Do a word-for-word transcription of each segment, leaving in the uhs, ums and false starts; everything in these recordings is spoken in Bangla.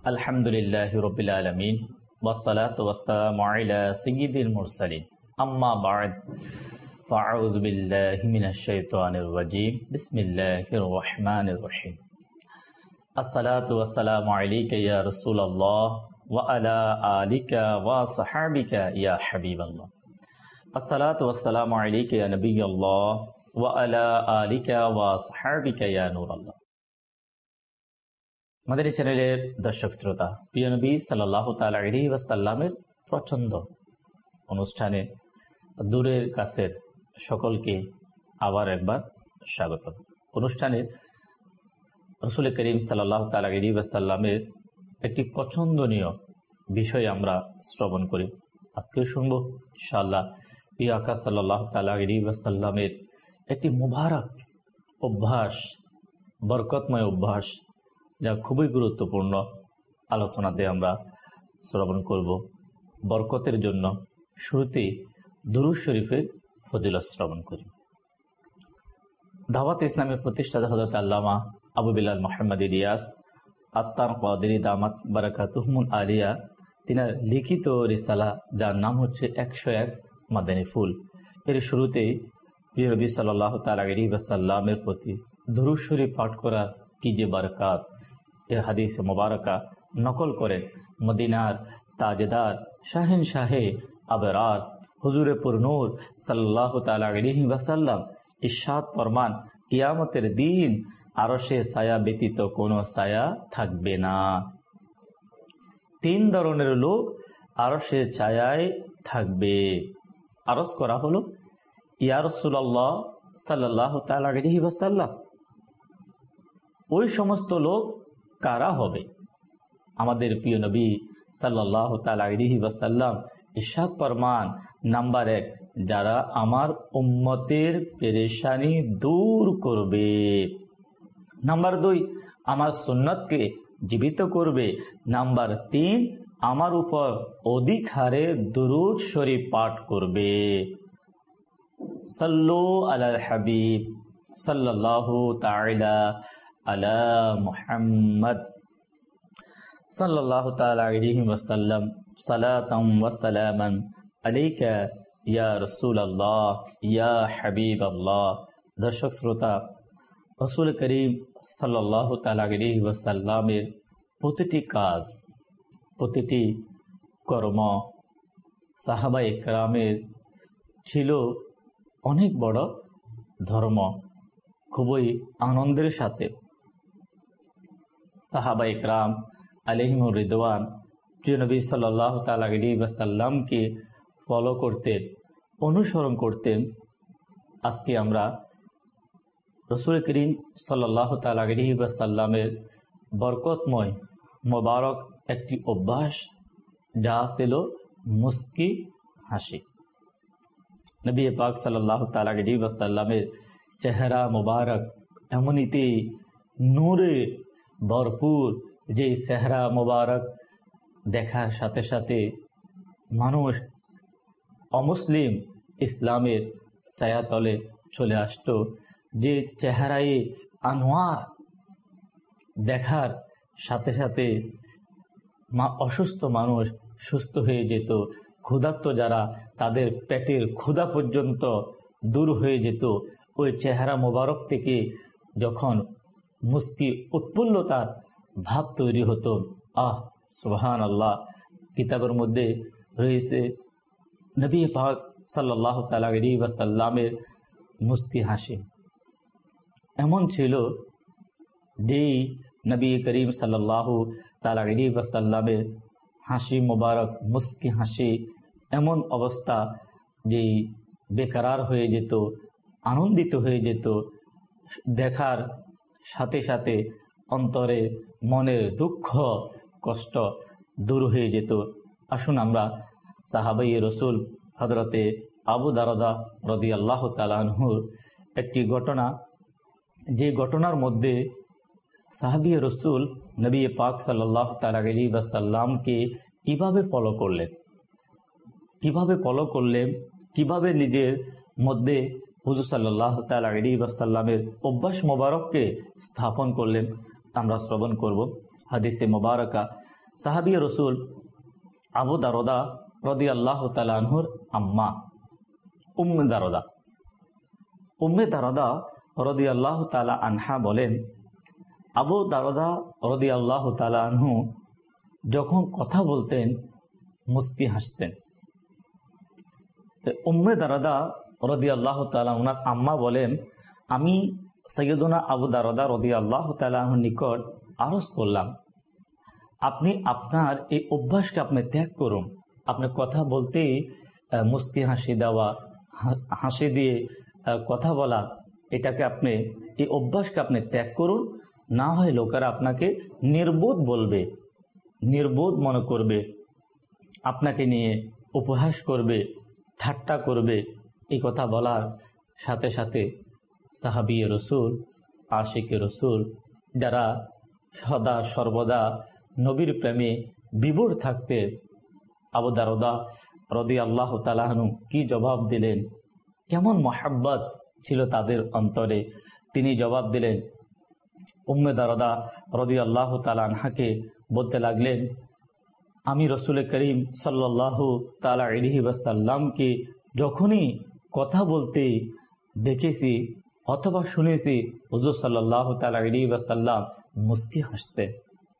আলহামদুলিল্লাহি রাব্বিল আলামিন ওয়াসসালাতু ওয়াসসালামু আলা সাইয়্যিদিল মুরসালিন আম্মা বা'দ ফাআউযু বিল্লাহি মিনাশ শাইতানির রাজীম বিসমিল্লাহির রহমানির রহিম আসসালাতু ওয়াসসালামু আলাইকা ইয়া রাসূলুল্লাহ ওয়া আলা আলিকা ওয়া সাহবিকা ইয়া হাবিবাল্লাহ আসসালাতু ওয়াসসালামু আলাইকা ইয়া নবিয়াল্লাহ ওয়া আলা আলিকা ওয়া সাহবিকা ইয়া নূরাল্লাহ। আমাদের এই চ্যানেলের দর্শক শ্রোতা, প্রিয় নবী সাল্লাল্লাহু তাআলা আলাইহি ওয়াসাল্লামের পছন্দ অনুষ্ঠানে দূরের কাছের সকলকে আবার একবার স্বাগত। অনুষ্ঠানে রাসূল করিম সাল্লাল্লাহু তাআলা আলাইহি ওয়াসাল্লামের একটি পছন্দনীয় বিষয় আমরা শ্রবণ করি। আজকে শুনবো ইনশাআল্লাহ প্রিয় আকা সাল্লাল্লাহু তাআলা আলাইহি ওয়াসাল্লামের একটি মুবারক অভ্যাস, বরকতময় অভ্যাস, যা খুবই গুরুত্বপূর্ণ। আলোচনাতে আমরা শ্রবণ করব। বরকতের জন্য শুরুতেই দুরূদ শরীফের ফজিলত শ্রবণ করি। দাওয়াত ইসলামের প্রতিষ্ঠাতা হযরত আল্লামা আবু বিলাল মুহাম্মদ ইলিয়াস আত্তার কাদেরী দামাত বারাকাতুহুমুল আলিয়া, তিনার লিখিত রিসালা, যার নাম হচ্ছে একশো এক মাদানী ফুল। এর শুরুতেই প্রিয় নবী সাল্লাল্লাহু তাআলা আলাইহি ওয়াসাল্লামের প্রতি দুরূদ শরীফ পাঠ করা কি যে বরকত, এর হাদিস মুবারকা নকল করেন মদিনার তাজদার শাহেনশাহে আবরার হুজুরে পুরনূর সাল্লাল্লাহু তাআলা আলাইহি ওয়াসাল্লাম ইরশাদ ফরমান, কিয়ামতের দিন আরশে ছায়া ব্যতীত কোনো ছায়া থাকবে না। তিন ধরনের লোক আরশের ছায়ায় থাকবে। আরজ করা হলো, ইয়া রাসূলুল্লাহ সাল্লাল্লাহু তাআলা আলাইহি ওয়াসাল্লাম, ওই সমস্ত লোক কারা হবে? আমাদের প্রিয় নবী সাল্লাল্লাহু তাআলা আলাইহি ওয়াসাল্লাম ইরশাদ ফরমান, নাম্বার এক, যারা আমার উম্মতের পেরেশানি দূর করবে। নাম্বার দুই, আমার সুন্নতকে জীবিত করবে। নাম্বার তিন, আমার উপর অধিক হারে দুরূদ শরীফ পাঠ করবে। সাল্লু আলাল হাবিব সাল্লাল্লাহু তাআলা আলা মুহাম্মদ সাল্লাল্লাহু তাআলা আলাইহি ওয়াসাল্লাম সালাতাম ওয়া সালামান আলাইকা ইয়া রাসূলুল্লাহ ইয়া হাবিবাল্লাহ। দর্শক শ্রোতা, রাসূল করিম সাল্লাল্লাহু তাআলা আলাইহি ওয়াসাল্লামের প্রতিটি কাজ, প্রতিটি কর্ম সাহাবায়ে কেরামের ছিল অনেক বড় ধর্ম। খুবই আনন্দের সাথে সাহাবায়ে কেরাম আলাইহিমুর রিদওয়ান প্রিয় নবী সাল্লাল্লাহু তাআলা আলাইহি ওয়াসাল্লামকে ফলো করতেন, অনুসরণ করতেন। আজকে আমরা রাসূল করিম সাল্লাল্লাহু তাআলা আলাইহি ওয়াসাল্লামের বরকতময় মোবারক একটি অভ্যাস, যা ছিল মুস্কি হাসি। নবী পাক সাল্লাল্লাহু তাআলা আলাইহি ওয়াসাল্লামের চেহারা মোবারক এমনিতেই নূরে ভরপুর, যে চেহারা মোবারক দেখার সাথে সাথে মানুষ অমুসলিম ইসলামের ছায়াতলে চলে আসতো। যে চেহারায় আনোয়ার দেখার সাথে সাথে মা অসুস্থ মানুষ সুস্থ হয়ে যেত, ক্ষুধার্ত যারা তাদের পেটের ক্ষুধা পর্যন্ত দূর হয়ে যেত। ওই চেহারা মোবারক থেকে যখন মুস্কি উৎফুল্লতার ভাব তৈরি হতো, আহ সুবহানাল্লাহ। কিতাবের মধ্যে রয়েছে নবী পাক সাল্লাল্লাহু তাআলা আলাইহি ওয়াসাল্লামের মুস্কি হাসি এমন ছিল, যেই নবী করিম সাল্লাল্লাহু তাআলা আলাইহি ওয়াসাল্লামের হাসি মোবারক, মুস্কি হাসি এমন অবস্থা যেই বেকরার হয়ে যেত, আনন্দিত হয়ে যেত। দেখার সাথে সাথে অন্তরে মনের দুঃখ কষ্ট দূর হয়ে যেত। আসুন আমরা সাহাবায়ে রসুল হযরতে আবু দারদা রাদিয়াল্লাহু তাআলা আনহুর একটি ঘটনা, যে ঘটনার মধ্যে সাহাবী রসুল নবী পাক সাল্লাল্লাহু তাআলা আলাইহি ওয়াসাল্লামকে কিভাবে ফলো করলেন, কিভাবে ফলো করলেন কিভাবে নিজের মধ্যে হুজুর সাল্লাল্লাহু তাআলা আলাইহি ওয়াসাল্লামের অভ্যাস মোবারককে স্থাপন করলেন, আমরা শ্রবণ করব। হাদিসে মোবারকা সাহাবী রসুল আবু দারদা রাদিয়াল্লাহু তাআলা আনহুর আম্মা উম্মে দারদা উম্মে দারদা রাদিয়াল্লাহু তাআলা আনহা বলেন, আবু দারদা রাদিয়াল্লাহু তাআলা আনহু যখন কথা বলতেন মুস্কি হাসতেন। উম্মে দারদা রাদিয়াল্লাহু তাআলা ওনার আম্মা বলেন, আমি সাইয়্যিদুনা আবু দারদা রাদিয়াল্লাহু তাআলা আনহুর নিকট আরজ করলাম, আপনি আপনার এই অভ্যাসকে আপনি ত্যাগ করুন। আপনি কথা বলতেই মুস্কি হাসি দেওয়া, হাসি দিয়ে কথা বলা, এটাকে আপনি এই অভ্যাসকে আপনি ত্যাগ করুন, না হয় লোকেরা আপনাকে নির্বোধ বলবে, নির্বোধ মনে করবে, আপনাকে নিয়ে উপহাস করবে, ঠাট্টা করবে। এই কথা বলার সাথে সাথে সাহাবী রসুল, আশিকে রসুল, যারা সদা সর্বদা নবীর প্রেমে বিভোর থাকতে, আবু দারদা রাদিয়াল্লাহু তাআলা আনহু কি জবাব দিলেন, কেমন মহাব্বত ছিল তাদের অন্তরে। তিনি জবাব দিলেন, উম্মে দারদা রাদিয়াল্লাহু তাআলা আনহাকে বলতে লাগলেন, আমি রসুল করিম সাল্লাল্লাহু তাআলা আলাইহি ওয়াসাল্লামকে যখনই কথা বলতে দেখেছি অথবা শুনেছি, হুজুর সাল্লাল্লাহু তাআলা আলাইহি ওয়াসাল্লাম মুস্কি হাসতেন।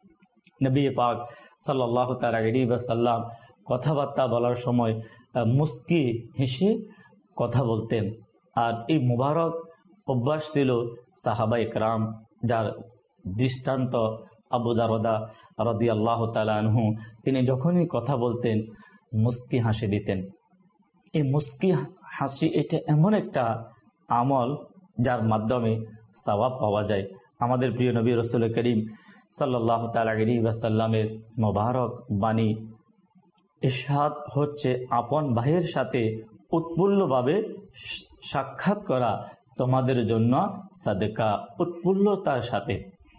নবী পাক সাল্লাল্লাহু তাআলা আলাইহি ওয়াসাল্লাম কথাবার্তা বলার সময় মুস্কি হেসে কথা বলতেন। আর এই মুবারক অভ্যাস ছিল সাহাবায়ে কেরাম, যার দৃষ্টান্ত আবু দারদা রাদিয়াল্লাহু তাআলা আনহু। তিনি যখনই কথা বলতেন মুস্কি হাসি দিতেন। এই মুস্কি হাসি এটা এমন একটা আমল যার মাধ্যমে সওয়াব পাওয়া যায়। আমাদের প্রিয় নবী রাসূল করিম সাল্লাল্লাহু তাআলা আলাইহি ওয়াসাল্লামের মোবারক বাণী ইরশাদ হচ্ছে, আপন ভাইয়ের সাথে উৎফুল্লভাবে সাক্ষাৎ করা তোমাদের জন্য সাদকা। উৎফুল্লতার সাথে,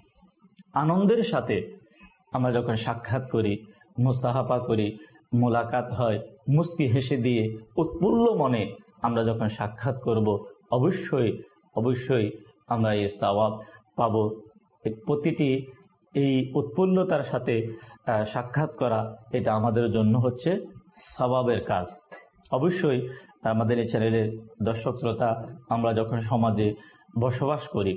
আনন্দের সাথে আমরা যখন সাক্ষাৎ করি, মুসাহাফা করি, মোলাকাত হয়, মুস্কি হেসে দিয়ে উৎফুল্ল মনে আমরা যখন সাক্ষাৎ করব, অবশ্যই অবশ্যই আমরা এই সওয়াব পাব। প্রতিটি এই উৎফুল্লতার সাথে সাক্ষাৎ করা, এটা আমাদের জন্য হচ্ছে সওয়াবের কাজ। অবশ্যই আমাদের এই চ্যানেলের দর্শক শ্রোতা, আমরা যখন সমাজে বসবাস করি,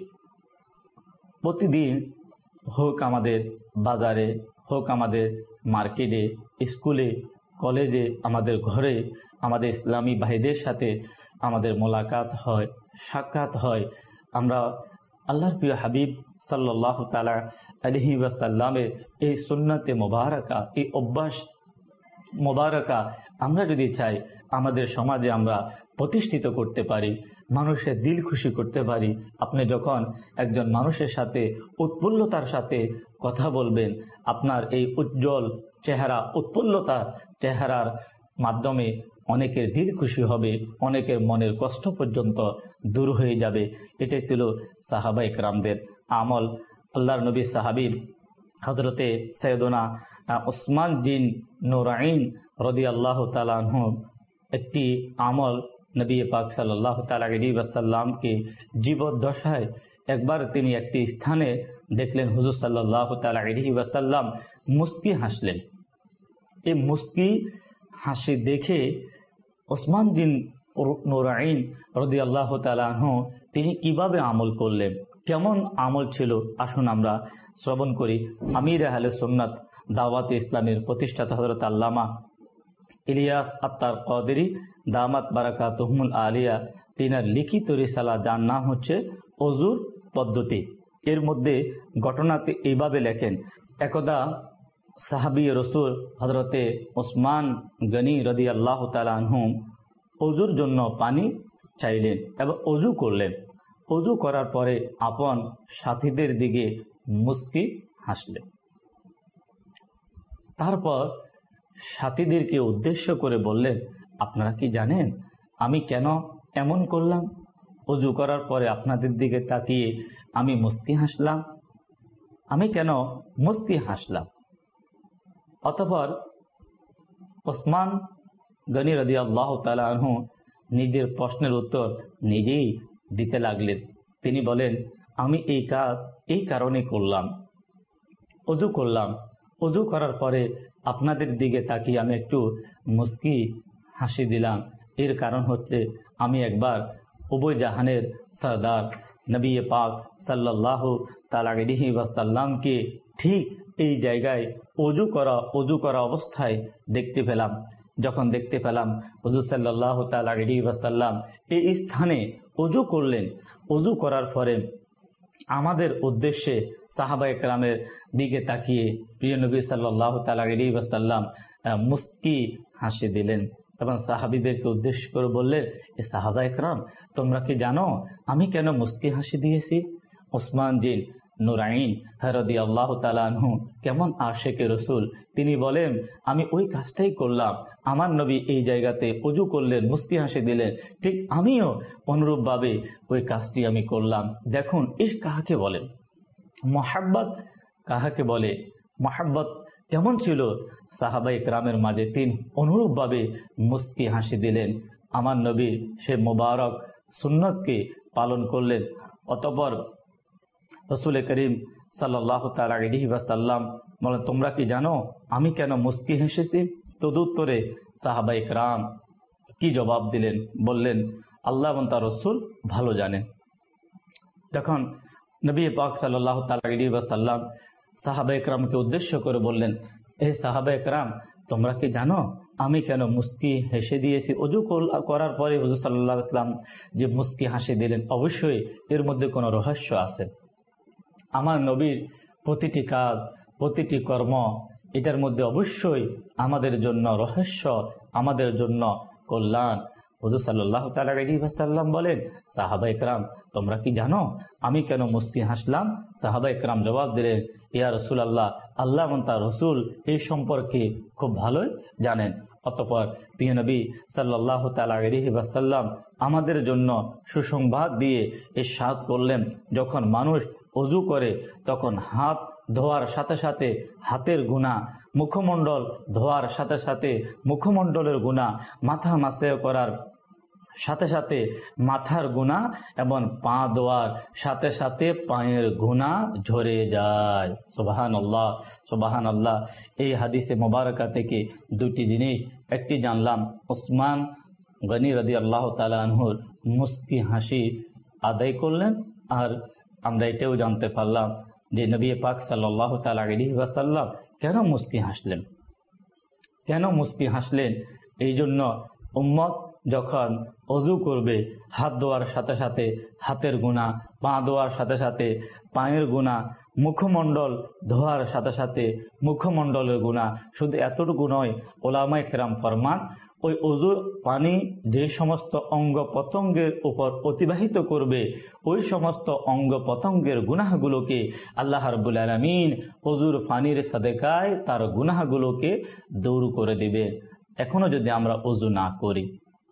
প্রতিদিন হোক আমাদের বাজারে, হোক আমাদের মার্কেটে, স্কুলে, কলেজে, আমাদের ঘরে, আমাদের ইসলামী ভাইদের সাথে আমাদের মোলাকাত হয়, সাক্ষাৎ হয়। আমরা আল্লাহর প্রিয় হাবিব সাল্লাল্লাহু তাআলা আলাইহি ওয়াসাল্লামের এই সুন্নতে মোবারকা, এই অভ্যাস মোবারকা আমরা যদি চাই আমাদের সমাজে আমরা প্রতিষ্ঠিত করতে পারি, মানুষের দিল খুশি করতে পারি। আপনি যখন একজন মানুষের সাথে উৎফুল্লতার সাথে কথা বলবেন, আপনার এই উজ্জ্বল চেহারা, উৎফুল্লতা চেহারার মাধ্যমে অনেকের দিল খুশি হবে, অনেকের মনের কষ্ট পর্যন্ত দূর হয়ে যাবে। এটাই ছিল সাহাবায়ে কেরামদের আমল। আল্লাহর নবী সাহাবী হযরতে সাইয়্যিদুনা উসমান জিন নুরাইন রাদিয়াল্লাহু তাআলা আনহু একটি আমল নবী পাক সাল্লাল্লাহু তাআলা আলাইহি ওয়াসাল্লামকে জীবদ্দশায় একবার তিনি একটি স্থানে দেখলেন, হুজুর সাল্লাল্লাহু তাআলা আলাইহি ওয়াসাল্লাম মুস্কি হাসলেন। এই মুস্কি হাসি দেখে উসমান জিন নুরাইন রাদিয়াল্লাহু তাআলা আনহু তিনি কিভাবে আমল করলেন, কেমন আমল ছিল, আসুন আমরা শ্রবণ করি। আমির আহলে সুন্নাত দাওয়াতে ইসলামের প্রতিষ্ঠাতা হযরত আল্লামা ইলিয়াস আত্তার কাদেরী দামাত বারাকাতুহুমুল আলিয়া, তিনার লিখিত রিসালা, যার নাম হচ্ছে ওযুর পদ্ধতি। এর মধ্যে ঘটনাতে এইভাবে লেখেন, একদা সাহাবী রাসূল হযরতে ওসমান গনি রাদিয়াল্লাহু তাআলা আনহু ওযুর জন্য পানি চাইলেন এবং ওযু করলেন। ওযু করার পরে আপন সাথীদের দিকে মুস্কি হাসলেন। তারপর সাথীদেরকে উদ্দেশ্য করে বললেন, আপনারা কি জানেন আমি কেন এমন করলাম? ওযু করার পরে আপনাদের দিকে তাকিয়ে আমি মুস্কি হাসলাম। আমি কেন মুস্কি হাসলাম? অতঃপর ওসমান গনি রাদিয়াল্লাহু তাআলা আনহু নিজের প্রশ্নের উত্তর নিজেই দিতে লাগলেন। তিনি বলেন, আমি এই কাজ এই কারণে করলাম। ওযু করলাম, অজু করার পরে আপনাদের দিকে তাকিয়ে আমি একটু মুস্কি হাসি দিলাম। এর কারণ হচ্ছে আমি একবার উভয় জাহানের সরদার নবী পাক সাল্লাল্লাহু তাআলা আলাইহি ওয়াসাল্লামকে ঠিক এই জায়গায় অজু করা অজু করা অবস্থায় দেখতে পেলাম। যখন দেখতে পেলাম হুজুর সাল্লাল্লাহু তাআলা আলাইহি ওয়াসাল্লাম এই স্থানে অজু করলেন, অজু করার পরে আমাদের উদ্দেশ্যে সাহাবায়ে কেরামের দিকে তাকিয়ে প্রিয় নবী সাল্লাল্লাহু তাআলা আলাইহি ওয়াসাল্লাম মুস্কি হাসি দিলেন এবং সাহাবীদেরকে উদ্দেশ্য করে বললেন, এ সাহাবায়ে কেরাম, তোমরা কি জানো আমি কেন মুস্কি হাসি দিয়েছি? ওসমান জিন নুরাইন রাদিয়াল্লাহু তাআলা আনহু কেমন আশিকে রাসূল, তিনি বলেন আমি ওই কাজটাই করলাম। আমার নবী এই জায়গাতে ওযু করলেন, মুস্কি হাসি দিলেন, ঠিক আমিও অনুরূপভাবে ওই কাজটি আমি করলাম। দেখুন ইশ কাহাকে বলে, মহাব্বত কাহাকে বলে, মহাব্বত কেমন ছিল সাহাবায়ে কেরামের মাঝে। তিনি অনুরূপভাবে মুস্কি হাসি দিলেন, আমার নবী সে মোবারক সুন্নতকে পালন করলেন। অতঃপর রাসূল করিম সাল্লাল্লাহু তাআলা আলাইহি ওয়াসাল্লাম বলেন, তোমরা কি জানো আমি কেন মুস্কি হেসেছি? তদুত্তরে সাহাবায়ে কেরাম কি জবাব দিলেন? বললেন, আল্লাহ এবং তার রাসূল ভালো জানেন। তখন নবী পাক সাল্লাল্লাহু তাআলা আলাইহি ওয়াসাল্লাম সাহাবায়ে কেরামকে উদ্দেশ্য করে বললেন, এ সাহাবায়ে কেরাম, তোমরা কি জানো আমি কেন মুস্কি হেসে দিয়েছি? অজু করার পরে হুজুর সাল্লাল্লাহু আলাইহি ওয়াসাল্লাম যে মুস্কি হাসি দিলেন, অবশ্যই এর মধ্যে কোনো রহস্য আছে। আমার নবীর প্রতিটি কাজ, প্রতিটি কর্ম, এটার মধ্যে অবশ্যই আমাদের জন্য রহস্য, আমাদের জন্য কল্যাণ। হুজুর সাল্লাল্লাহু তাআলা আলাইহি ওয়াসাল্লাম বলেন, সাহাবায়ে কেরাম, তোমরা কি জানো আমি কেন মুস্কি হাসলাম? সাহাবায়ে কেরাম জবাব দিলেন, ইয়া রাসূলুল্লাহ, আল্লাহ এবং তার রাসূল এই সম্পর্কে খুব ভালোই জানেন। অতঃপর প্রিয় নবী সাল্লাল্লাহু তাআলা আলাইহি ওয়াসাল্লাম আমাদের জন্য সুসংবাদ দিয়ে ইরশাদ করলেন, যখন মানুষ ওযু করে তখন হাত ধোয়ার সাথে সাথে হাতের গুনাহ, মুখমণ্ডল ধোয়ার সাথে সাথে মুখমণ্ডলের গুনাহ, মাথা মাসে করার সাথে সাথে মাথার গুনাহ এবং পা ধোয়ার সাথে সাথে পায়ের গুনাহ ঝরে যায়। সুবহানাল্লাহ, সুবহানাল্লাহ। এই হাদিসে মোবারকা থেকে দুটি জিনিস, একটি জানলাম ওসমান গনি রাদিয়াল্লাহু তাআলা আনহুর মুস্কি হাসি আদায় করলেন, আর আমরা এটাও জানতে পারলাম যে নবী পাক সাল্লাল্লাহু তাআলা আলাইহি ওয়াসাল্লাম কেন মুস্কি হাসলেন। কেন মুস্কি হাসলেন? এই জন্য উম্মত যখন অজু করবে, হাত ধোয়ার সাথে সাথে হাতের গুনাহ, পা ধোয়ার সাথে সাথে পায়ের গুনাহ, মুখমণ্ডল ধোয়ার সাথে সাথে মুখমণ্ডলের গুনাহ, শুধু এতটুকু নয়, ওলামায়ে কেরাম ফরমান ওই অজুর পানি যে সমস্ত অঙ্গ প্রত্যঙ্গের উপর অতিবাহিত করবে, ওই সমস্ত অঙ্গ প্রত্যঙ্গের গুনাহগুলোকে আল্লাহ রাব্বুল আলামিন অজুর পানির সাদেকায় তার গুনাহগুলোকে দূর করে দিবে। এখনো যদি আমরা অজু না করি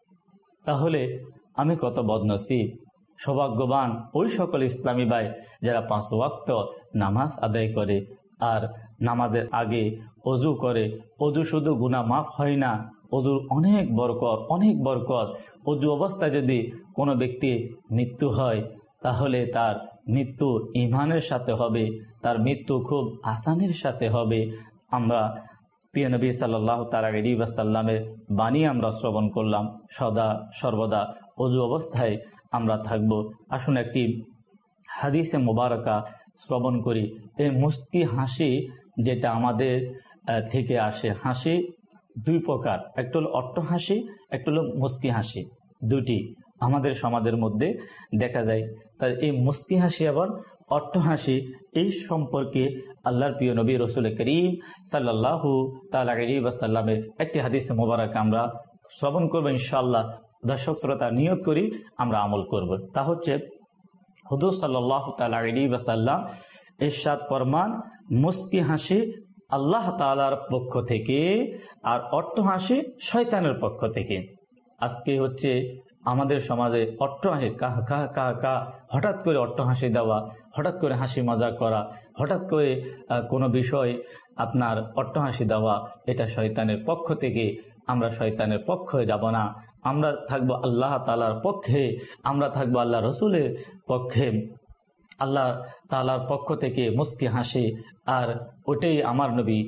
তাহলে আমি কত বদনসিব, সৌভাগ্যবান ওই সকল ইসলামী ভাই যারা পাঁচ ওয়াক্ত নামাজ আদায় করে আর নামাজের আগে অজু করে। অজু শুধু গুনাহ মাফ হয় না, অজুর অনেক বরকত, অনেক বরকত। অজু অবস্থায় যদি কোনো ব্যক্তি মৃত্যু হয় তাহলে তার মৃত্যু ঈমানের সাথে হবে, তার মৃত্যু খুব আসানির সাথে হবে। আমরা প্রিয় নবী সাল্লাল্লাহু তাআলা আলাইহি ওয়াসাল্লামের বাণী আমরা শ্রবণ করলাম, সদা সর্বদা অজু অবস্থায় আমরা থাকব। আসুন একটি হাদিসে মোবারকা শ্রবণ করি। এই মুস্কি হাসি যেটা আমাদের থেকে আসে, হাসি দুই প্রকার, একটা হলো অট্ট হাসি, একটা হলো মুস্কি হাসি। দুটি আমাদের সমাজের মধ্যে দেখা যায়। তাই এই মুস্কি হাসি আবার অট্ট হাসি, এই সম্পর্কে আল্লাহর প্রিয় নবী রাসূল করিম সাল্লাল্লাহু তাআলা আলাইহি ওয়াসাল্লামের একটি হাদিসে মোবারক আমরা শ্রবণ করব ইনশাআল্লাহ। দর্শক শ্রোতা, নিয়ত করি আমরা আমল করব। তা হচ্ছে হুজুর সাল্লাল্লাহু তাআলা আলাইহি ওয়াসাল্লাম ইরশাদ ফরমান, মুস্কি হাসি আল্লাহ তাআলার পক্ষ থেকে আর অট্ট হাসি শয়তানের পক্ষ থেকে। আজকে হচ্ছে আমাদের সমাজে অট্ট হাসি, কাহ কাহ কাহ কাহ, হঠাৎ করে অট্ট হাসি দেওয়া, হঠাৎ করে হাসি মজা করা, হঠাৎ করে কোনো বিষয় আপনার অট্ট হাসি দেওয়া, এটা শয়তানের পক্ষ থেকে। আমরা শয়তানের পক্ষে যাব না, আমরা থাকবো আল্লাহ তাআলার পক্ষে, আমরা থাকবো আল্লাহ রসুলের পক্ষে। আল্লাহ তাআলার পক্ষ থেকে মুস্কি হাসি, আর ওটাই আমার নবী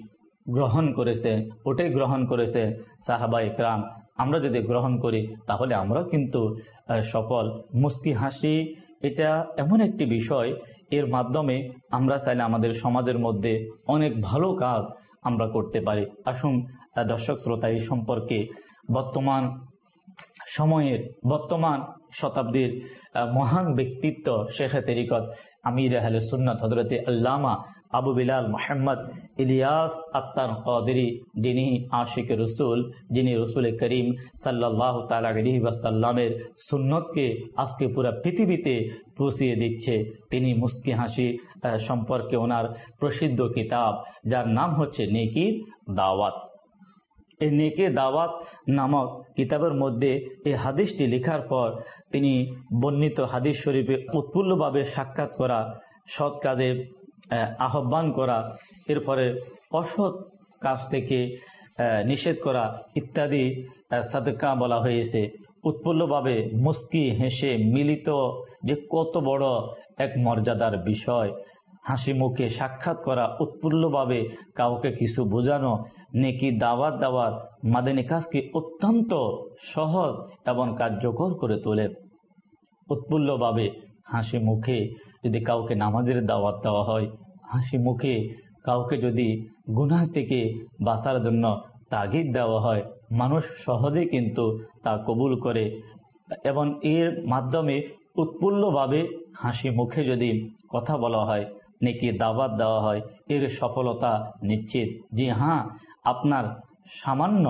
গ্রহণ করেছে, ওটাই গ্রহণ করেছে সাহাবা ইকরাম। আমরা যদি গ্রহণ করি তাহলে আমরাও কিন্তু সফল। মুস্কি হাসি এটা এমন একটি বিষয়, এর মাধ্যমে আমরা চাইলে আমাদের সমাজের মধ্যে অনেক ভালো কাজ আমরা করতে পারি। আসুন দর্শক শ্রোতা, এই সম্পর্কে বর্তমান সময়ের, বর্তমান শতাব্দীর মহান ব্যক্তিত্ব শেখে তরিকত আমির আহলে সুন্নাত হযরতে আল্লামা আবু বিলাল মোহাম্মদ ইলিয়াস আত্তার কাদেরী, যিনি আশিকে রসুল, যিনি রসুল করিম সাল্লাল্লাহু তাআলা আলাইহি ওয়াসাল্লামের সুন্নতকে আজকে পুরো পৃথিবীতে পৌঁছিয়ে দিচ্ছে। তিনি মুস্কি হাসি সম্পর্কে ওনার প্রসিদ্ধ কিতাব, যার নাম হচ্ছে নেকির দাওয়াত। এই নেকে দাওয়াত নামক কিতাবের মধ্যে এই হাদিসটি লেখার পর তিনি বর্ণিত হাদিস শরীফে উৎফুল্লভাবে সাক্ষাৎ করা, সৎ কাজে আহ্বান করা, এরপরে অসৎ কাজ থেকে নিষেধ করা ইত্যাদি সাদকা বলা হয়েছে। উৎফুল্লভাবে মুস্কি হেসে মিলিত যে কত বড় এক মর্যাদার বিষয়, হাসি মুখে সাক্ষাৎ করা, উৎফুল্লভাবে কাউকে কিছু বোঝানো, নেকি দাওয়াত দেওয়ার মাদানী কাজকে অত্যন্ত সহজ এবং কার্যকর করে তোলে। উৎফুল্লভাবে হাসি মুখে যদি কাউকে নামাজের দাওয়াত দেওয়া হয়, হাসি মুখে কাউকে যদি গুনাহ থেকে বাঁচার জন্য তাগিদ দেওয়া হয়, মানুষ সহজেই কিন্তু তা কবুল করে। এবং এর মাধ্যমে উৎফুল্লভাবে হাসি মুখে যদি কথা বলা হয়, নেকি দাওয়াত দেওয়া হয়, এর সফলতা নিশ্চিত। জি হ্যাঁ, আপনার সামান্য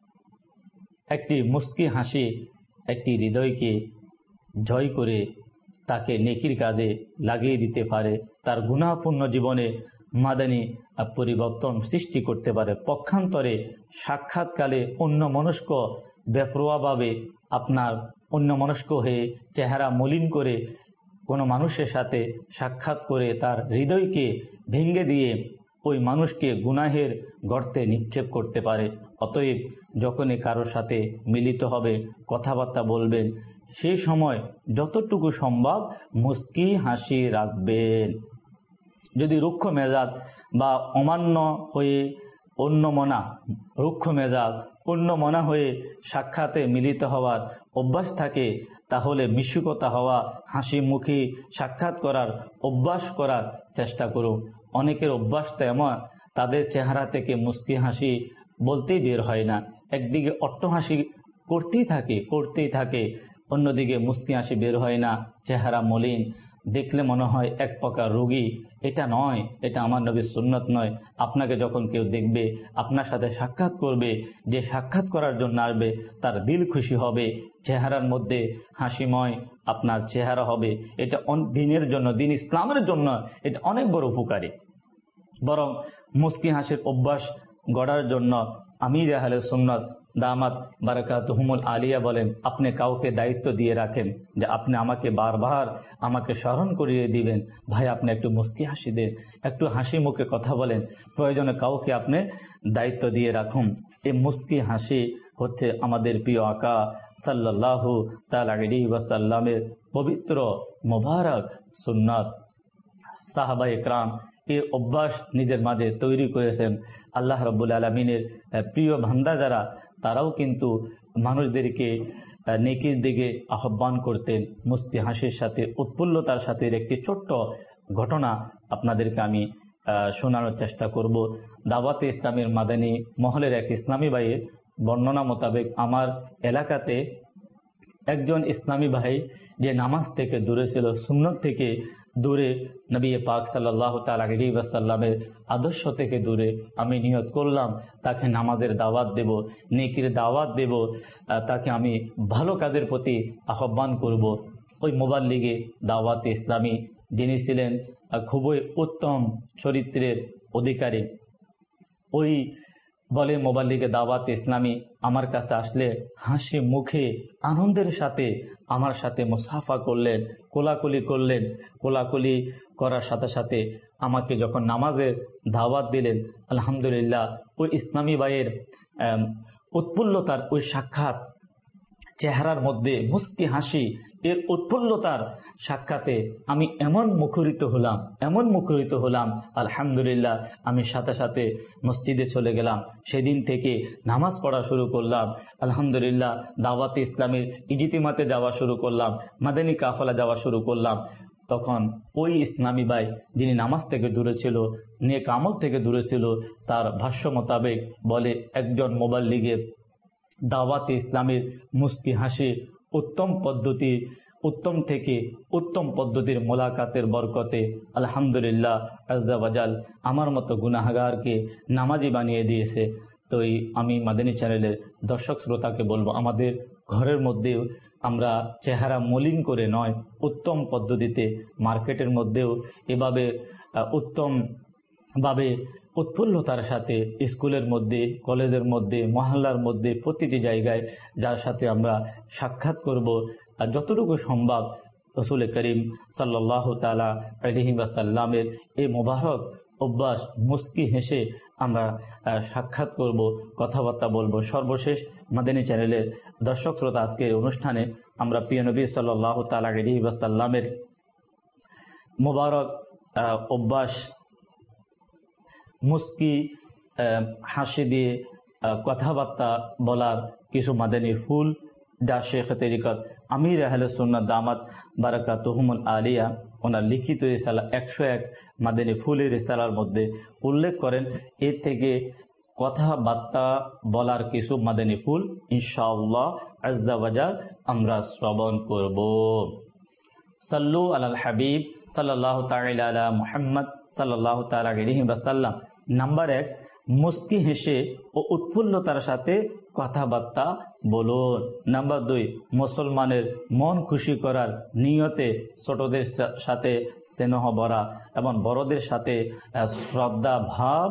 একটি মুস্কি হাসি একটি হৃদয়কে জয় করে তাকে নেকির কাজে লাগিয়ে দিতে পারে, তার গুনাহপূর্ণ জীবনে মাদানী পরিবর্তন সৃষ্টি করতে পারে। পক্ষান্তরে সাক্ষাৎকালে অন্যমনস্ক বেপরোয়াভাবে আপনার অন্যমনস্ক হয়ে চেহারা মলিন করে কোনো মানুষের সাথে সাক্ষাৎ করে তার হৃদয়কে ভেঙে দিয়ে ওই মানুষকে গুনাহের গর্তে নিক্ষেপ করতে পারে। অতএব যখনই কারোর সাথে মিলিত হবে, কথাবার্তা বলবেন, সেই সময় যতটুকু সম্ভব মুস্কি হাসি রাখবেন। যদি রুক্ষ মেজাজ বা অমান্য হয়ে অন্যমনা, রুক্ষ মেজাজ অন্যমনা হয়ে সাক্ষাতে মিলিত হওয়ার অভ্যাস থাকে, তাহলে মিশুকতা হওয়া, হাসি মুখে সাক্ষাৎ করার অভ্যাস করার চেষ্টা করুন। অনেকের অভ্যাসটা এমন, তাদের চেহারা থেকে মুস্কি হাসি বলতেই বের হয় না। একদিকে অট্ট হাসি করতেই থাকে করতেই থাকে অন্যদিকে মুস্কি হাসি বের হয় না, চেহারা মলিন, দেখলে মনে হয় এক প্রকার রোগী। এটা নয়, এটা আমার নবীর সুন্নত নয়। আপনাকে যখন কেউ দেখবে, আপনার সাথে সাক্ষাৎ করবে, যে সাক্ষাৎ করার জন্য আসবে, তার দিল খুশি হবে, চেহারার মধ্যে হাসিময় আপনার চেহারা হবে। এটা দিনের জন্য, দিন ইসলামের জন্য এটা অনেক বড় উপকারী। বরং মুস্কি হাসির অভ্যাস গড়ার জন্য আমির আহলে সুন্নাত দামাত বারাকাতুহুমুল আলিয়া বলেন, আপনি কাউকে দায়িত্ব দিয়ে রাখেন যে আপনি আমাকে বারবার আমাকে স্মরণ করিয়ে দিবেন, ভাই আপনি একটু মুস্কি হাসি দেন, একটু হাসি মুখে কথা বলেন, প্রয়োজনে কাউকে আপনি দায়িত্ব দিয়ে রাখুন। এই মুস্কি হাসি হচ্ছে আমাদের প্রিয় আকা সাল্লাল্লাহু তাআলা আলাইহি ওয়াসাল্লামের পবিত্র মোবারক সুন্নাত। সাহাবায়ে কেরাম এই অভ্যাস নিজের মাঝে তৈরি করেছেন। আল্লাহ রাব্বুল আলামিনের প্রিয় বান্দা যারা, তারাও কিন্তু মানুষদেরকে নেকির দিকে আহ্বান করতেন মুস্কি হাসির সাথে, উৎফুল্লতার সাথে। একটি ছোট্ট ঘটনা আপনাদেরকে আমি শোনানোর চেষ্টা করব। দাওয়াতে ইসলামের মাদানী মহলের এক ইসলামী ভাইয়ের বর্ণনা মোতাবেক, আমার এলাকাতে একজন ইসলামী ভাই যে নামাজ থেকে দূরে ছিল, সুন্নত থেকে দূরে, নবী পাক সাল্লাল্লাহু তাআলা আলাইহি ওয়াসাল্লামের আদর্শ থেকে দূরে, আমি নিয়ত করলাম তাকে নামাজের দাওয়াত দেব, নেকির দাওয়াত দেব, তাকে আমি ভালো কাজের প্রতি আহ্বান করব। ওই মুবাল্লিগে দাওয়াতে ইসলামী যিনি ছিলেন খুবই উত্তম চরিত্রের অধিকারী, ওই বলে মুবাল্লিগে দাওয়াত ইসলামী আমার কাছে আসলে হাসি মুখে আনন্দের সাথে আমার সাথে মুসাফা করলেন, কোলাকুলি করলেন। কোলাকুলি করার সাথে সাথে আমাকে যখন নামাজের দাওয়াত দিলেন, আলহামদুলিল্লাহ ওই ইসলামী ভাইয়ের উৎফুল্লতার ওই সাক্ষাৎ, চেহারার মধ্যে মুস্কি হাসি, এর উৎফুল্লতার সাক্ষাতে আমি এমন মুখরিত হলাম এমন মুখরিত হলাম আলহামদুলিল্লাহ। আমি সাথে সাথে মসজিদে চলে গেলাম, সেদিন থেকে নামাজ পড়া শুরু করলাম, আলহামদুলিল্লাহ। দাওয়াতে ইসলামের ইজতিমাতে যাওয়া শুরু করলাম, মাদানী কাফেলা যাওয়া শুরু করলাম। তখন ওই ইসলামী ভাই যিনি নামাজ থেকে দূরে ছিল, নেক আমল থেকে দূরে ছিল, তার ভাষ্য মোতাবেক বলে একজন মুবাল্লিগের দাওয়াতে ইসলামের মুস্কি হাসি উত্তম পদ্ধতি, উত্তম থেকে উত্তম পদ্ধতির মোলাকাতের বরকতে আলহামদুলিল্লাহ আজ্জা ওয়াজাল আমার মতো গুনাহগারকে নামাজি বানিয়ে দিয়েছে। তো এই আমি মাদানী চ্যানেলের দর্শক শ্রোতাকে বলবো, আমাদের ঘরের মধ্যেও আমরা চেহারা মলিন করে নয়, উত্তম পদ্ধতিতে মার্কেটের মধ্যেও এভাবে উত্তমভাবে উৎফুল্লতার সাথে স্কুলের মধ্যে, কলেজের মধ্যে, মহল্লার মধ্যে, প্রতিটি জায়গায় যার সাথে আমরা সাক্ষাৎ করব, আর যতটুকু সম্ভব রাসূল করিম সাল্লাল্লাহু তাআলা আলাইহি ওয়াসাল্লামের এই মোবারক অভ্যাস মুস্কি হেসে আমরা সাক্ষাৎ করব, কথাবার্তা বলবো। সর্বশেষ মাদানী চ্যানেলের দর্শক শ্রোতা, আজকের অনুষ্ঠানে আমরা প্রিয় নবী সাল্লাল্লাহু তাআলা আলাইহি ওয়াসাল্লামের মোবারক অভ্যাস মুস্কি হাসি দিয়ে কথাবার্তা বলার কিছু মাদানী ফুল, যা শেখ তরিকত আমির আহলে সুন্নাত দামাত বারাকাতুহুমুল আলিয়া ওনার লিখিত রিসালা একশো এক মাদানী ফুলের রিসালার মধ্যে উল্লেখ করেন। এর থেকে কথাবার্তা বলার কিছু মাদানী ফুল ইনশাআল্লাহ আজ্জা ওয়াজাল আমরা শ্রবণ করব। সাল্লু আলাল হাবিব সাল্লাল্লাহু তাআলা আলা মুহাম্মদ সাল্লাল্লাহু তাআলা আলাইহি ওয়াসাল্লাম। নাম্বার এক, মুস্কি হেসে ও উৎফুল্লতার সাথে কথাবার্তা বলুন। নাম্বার দুই, মুসলমানের মন খুশি করার নিয়তে ছোটদের সাথে স্নেহ ভরা এবং বড়দের সাথে শ্রদ্ধা ভাব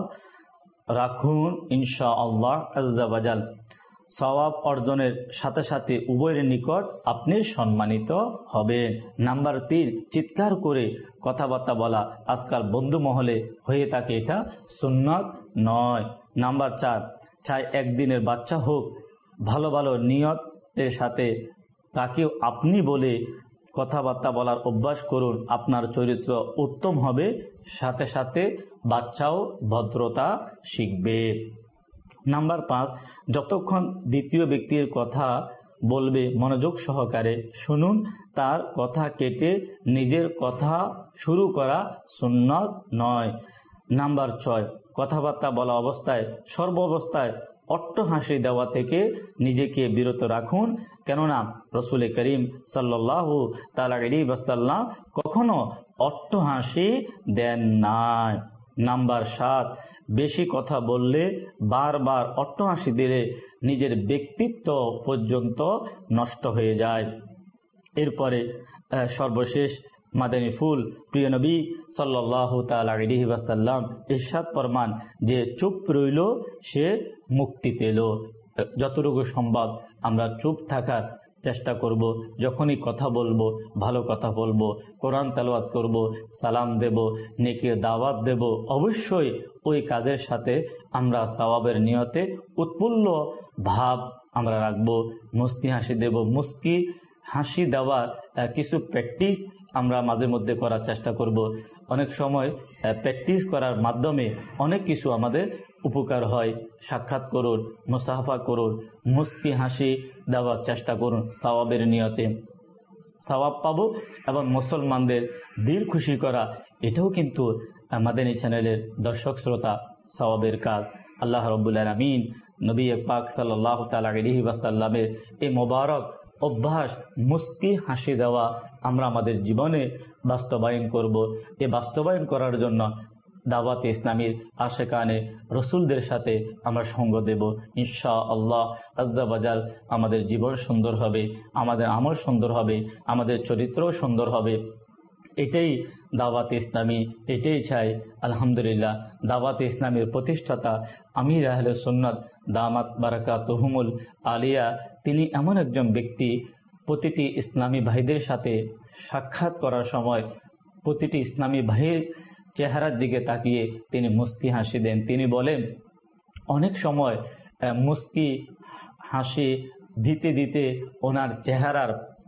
রাখুন ইনশাআল্লাহ আজ্জা ওয়াজাল। সওয়াব অর্জনের সাথে সাথে উভয়ের নিকট আপনি সম্মানিত হবেন। নাম্বার তিন, চিৎকার করে কথাবার্তা বলা আজকাল বন্ধু মহলে হয়ে থাকে, এটা সুন্নাত নয়। নাম্বার চার, চাই একদিনের বাচ্চা হোক, ভালো ভালো নিয়তের সাথে তাকেও আপনি বলে কথাবার্তা বলার অভ্যাস করুন, আপনার চরিত্র উত্তম হবে, সাথে সাথে বাচ্চাও ভদ্রতা শিখবে। নাম্বার পাঁচ, যতক্ষণ দ্বিতীয় ব্যক্তির কথা বলবে মনোযোগ সহকারে শুনুন, তার কথা কেটে নিজের কথা শুরু করা সুন্নাত নয়। নাম্বার ছয়, কথাবার্তা বলা অবস্থায় সর্ব অবস্থায় অট্টহাসি দেওয়া থেকে নিজেকে বিরত রাখুন, কেননা রাসূল করিম সাল্লাল্লাহু তাআলা আলাইহি ওয়াসাল্লাম কখনো অট্টহাসি দেন নাই। নাম্বার সাত, বেশি কথা বললে বারবার অট্টহাসি দিলে নিজের ব্যক্তিত্ব পর্যন্ত নষ্ট হয়ে যায়। এরপরে সর্বশেষ মাদানী ফুল, প্রিয় নবী সাল্লাল্লাহু তাআলা আলাইহি ওয়াসাল্লাম ইরশাদ ফরমান যে চুপ রইল সে মুক্তি পেল। যতটুকু সম্ভব আমরা চুপ থাকার চেষ্টা করব, যখনই কথা বলবো ভালো কথা বলবো, কোরআন তেলাওয়াত করব, সালাম দেব, নেকির দাওয়াত দেব, অবশ্যই ওই কাজের সাথে আমরা সওয়াবের নিয়তে উৎফুল্ল ভাব আমরা রাখবো, মুস্কি হাসি দেব। মুস্কি হাসি দেওয়ার কিছু প্র্যাকটিস আমরা মাঝে মধ্যে করার চেষ্টা করব। অনেক সময় প্র্যাকটিস করার মাধ্যমে অনেক কিছু আমাদের উপকার হয়। সাক্ষাৎ করুন, মুসাফা করুন, মুস্কি হাসি দেওয়ার চেষ্টা করুন, সওয়াবের নিয়তে সওয়াব পাবো এবং মুসলমানদের দিল খুশি করা, এটাও কিন্তু মাদানী চ্যানেলের দর্শক শ্রোতা সওয়াবের কাজ। আল্লাহ রাব্বুল আলামিন নবী পাক সাল্লাল্লাহু তাআলা আলাইহি ওয়াসাল্লামের এই মোবারক অভ্যাস মুস্কি হাসি দেওয়া আমরা আমাদের জীবনে বাস্তবায়ন করব। এ বাস্তবায়ন করার জন্য দাওয়াতে ইসলামীর আশেকানে রসুলদের সাথে আমরা সঙ্গ দেব ইনশাআল্লাহ আজ্জা ওয়াজাল। আমাদের জীবন সুন্দর হবে, আমাদের আমল সুন্দর হবে, আমাদের চরিত্রও সুন্দর হবে। এটাই দাওয়াতে ইসলামী, এটাই চাই। আলহামদুলিল্লাহ, দাওয়াতে ইসলামীর প্রতিষ্ঠাতা আমির আহলে সুন্নাত দামাত বারাকাতুহুমুল আলিয়া, তিনি এমন একজন ব্যক্তি, প্রতিটি ইসলামী ভাইদের সাথে সাক্ষাৎ করার সময় প্রতিটি ইসলামী ভাইয়ের চেহারার দিকে তাকিয়ে তিনি মুস্কি হাসি দেন। তিনি বলেন, অনেক সময় মুস্কি হাসি দিতে দিতে ওনার চেহারার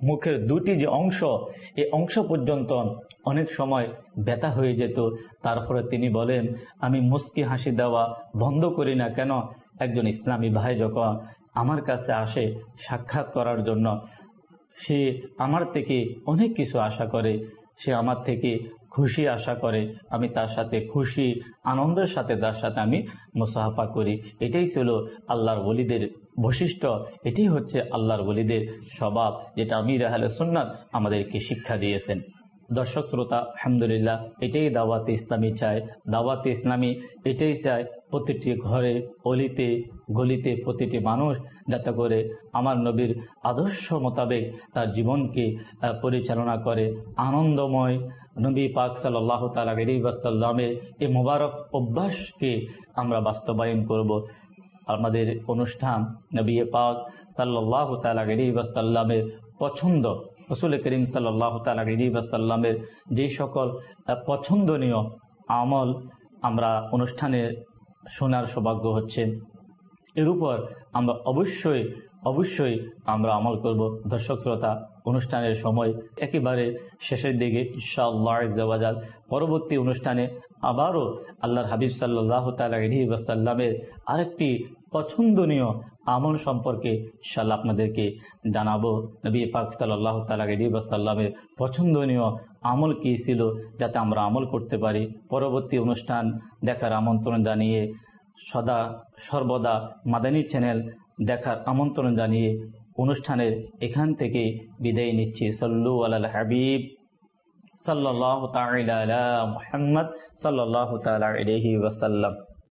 মুখের দুটি যে অংশ, এই অংশ পর্যন্ত অনেক সময় ব্যথা হয়ে যেত। তারপরে তিনি বলেন, আমি মুস্কি হাসি দেওয়া বন্ধ করি না কেন? একজন ইসলামী ভাই যখন আমার কাছে আসে সাক্ষাৎ করার জন্য, সে আমার থেকে অনেক কিছু আশা করে, সে আমার থেকে খুশি আশা করে, আমি তার সাথে খুশি আনন্দের সাথে তার সাথে আমি মুসাফা করি। এটাই ছিল আল্লাহর ওলিদের বৈশিষ্ট্য, এটাই হচ্ছে আল্লাহর ওলিদের স্বভাব, যেটা আমির আহলে সুন্নাত আমাদেরকে শিক্ষা দিয়েছেন। দর্শক শ্রোতা, আলহামদুলিল্লাহ, এটাই দাওয়াতে ইসলামী চায়। দাওয়াতে ইসলামী এটাই চায় প্রতিটি ঘরে, অলিতে গলিতে প্রতিটি মানুষ যাতে করে আমার নবীর আদর্শ মোতাবেক তার জীবনকে পরিচালনা করে। আনন্দময় নবী পাক সাল্লাল্লাহু তাআলা আলাইহি ওয়াসাল্লামের এই মোবারক অভ্যাসকে আমরা বাস্তবায়ন করব। আমাদের অনুষ্ঠান নবী পাক সাল্লাল্লাহু তাআলা আলাইহি ওয়াসাল্লামের পছন্দ, রাসূল করিম সাল্লাল্লাহু তাআলা আলাইহি ওয়াসাল্লামের যে সকল পছন্দনীয় আমল আমরা অনুষ্ঠানে শোনার সৌভাগ্য হচ্ছে, এর উপর আমরা অবশ্যই অবশ্যই আমরা আমল করব। দর্শক শ্রোতা, অনুষ্ঠানের সময় একেবারে শেষের দিকে ইনশাআল্লাহ আযজা ওয়া জাল পরবর্তী অনুষ্ঠানে আবারও আল্লাহর হাবিব সাল্লাল্লাহু তাআলা আলাইহি ওয়াসাল্লামের আরেকটি পছন্দনীয় আমল সম্পর্কে ইনশাআল্লাহ আপনাদেরকে জানাবো। নবী পাক সাল্লাল্লাহু তাআলা আলাইহি ওয়াসাল্লামের পছন্দনীয় আমল কি ছিল, যাতে আমরা আমল করতে পারি। পরবর্তী অনুষ্ঠান দেখার আমন্ত্রণ জানিয়ে সদা সর্বদা মাদানী চ্যানেল দেখার আমন্ত্রণ জানিয়ে অনুষ্ঠানের এখান থেকে বিদায় নিচ্ছি। সাল্লু আলাল হাবিব সাল্লাল্লাহু তাআলা আলা মুহাম্মদ সাল্লাল্লাহু তাআলা আলাইহি ওয়াসাল্লাম।